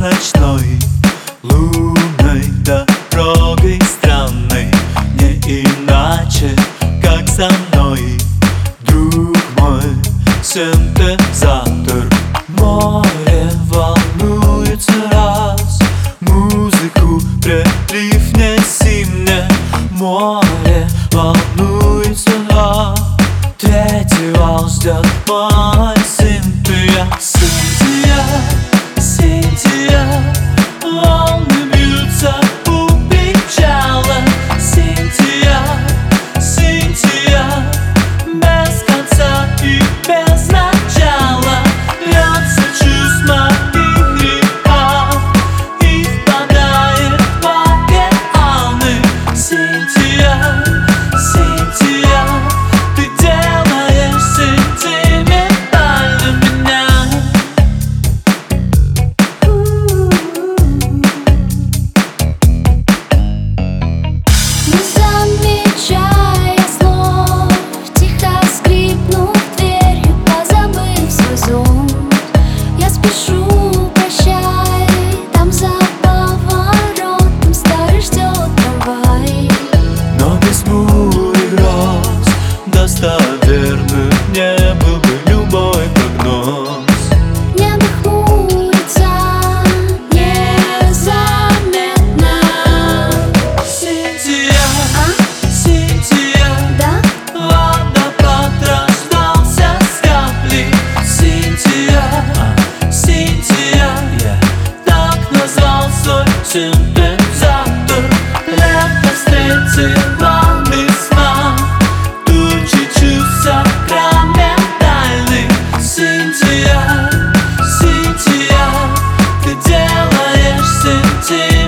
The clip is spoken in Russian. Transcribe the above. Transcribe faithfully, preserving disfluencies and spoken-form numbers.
ночной, лунной дорогой странной, не иначе, как со мной, друг мой, синтезатор. Море волнуется раз, музыку прилив неси мне. Море волнуется раз, третий вал ждет мой Синтия. Синтия, Синтия, волны бьются у причала. Синтия, Синтия, без конца и без начала. Льется чувство и греха и впадает в океаны. Синтия, Синтия, ты делаешь сентиментальным меня. Не замечая слов, тихо скрипнув дверью, позабыв свой зонт, я спешу, прощай, там за поворотом старый ждет трамвай. Но без бурь и гроз достоверным не был бы любой прогноз. Небо хмурится незаметно. Синтия, А? Синтия, Да? водопад рождался с капли. Синтия, Синтия, так назвал свой синтезатор. Лето встретила весна, тучи чувств сакраментальных. Синтия, Синтия, ты делаешь сентиментальным.